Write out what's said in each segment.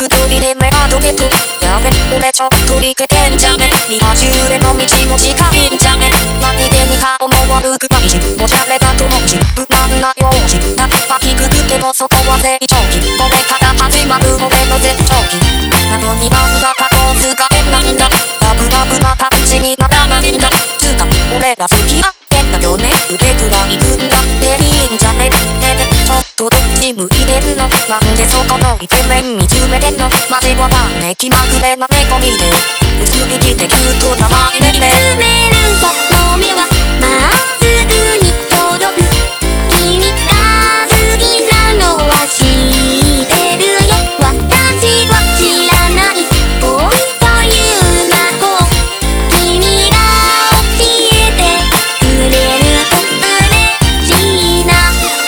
く鳥で目が止めとやべ俺ちょっとリケてんじゃね2波中での道も近いんじゃね何気に顔も悪くないしおしゃれだと思うし無難な容姿だっぱ低くてもそこは成長期これから始まる俺の絶頂期なのになんだかこう使えないんだラブラブな感じにならないんだつうか俺ら好き合ってんだよね腕くらい組んだっていいんじゃねちょっとどっち向いてんのなんでそこのイケメン見つめてんのマジわかんね気まぐれな猫見て薄引きでキュートなマイネね詰めるその目はまっすぐに届く君が好きなのは知ってるよ私は知らない恋という魔法君が教えてくれると嬉しいな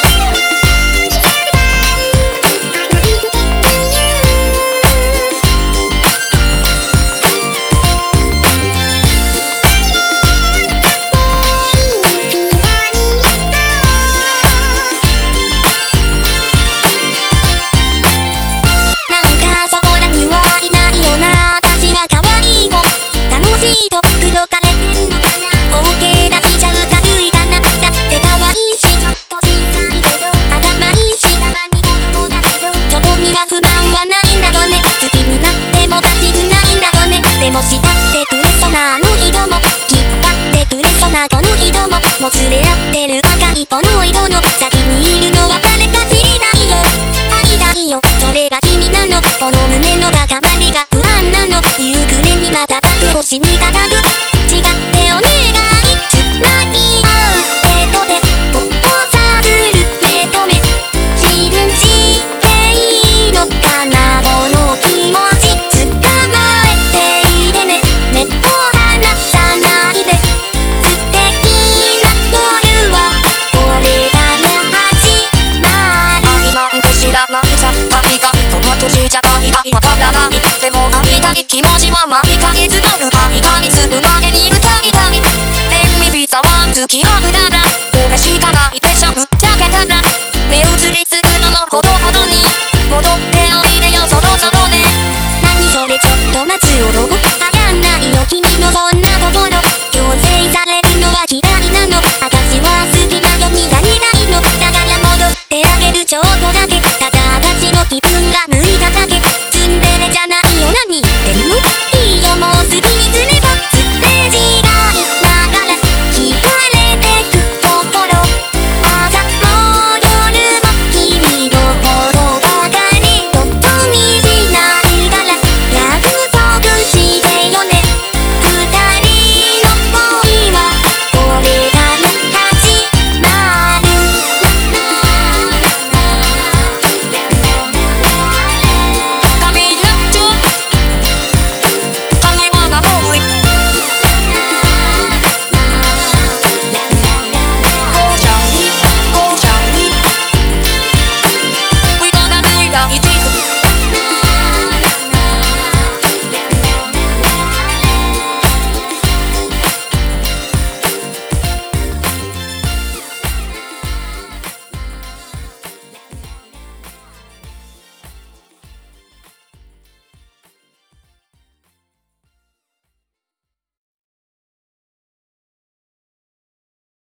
と口説かれてんのかな OK 出しちゃうかるいかなだって可愛いしちょっと小さいけど頭いいしたまに子供だけどチョコには不満はないんだよね好きになっても出したくないんだよねでも慕ってくれそうなあの人も引っ張ってくれそうなこの人ももつれ合ってる赤いこの色の先にいるのは誰か知りたいよ会いたいよそれが君なのこの胸の高まりが不安なの夕暮れにまた星にたたる違ってお願いつなぎ合う手と手をさする目と目信じていいのかなこの気持ち捕まえていてね目を離さないで素敵な夜はこれから始まる愛なんて知らないさ愛がその年じゃない愛は変わらないでも会いたい気持ちは毎回募る愛がいつまでに歌いたい天秤座は付き合うなら俺しかない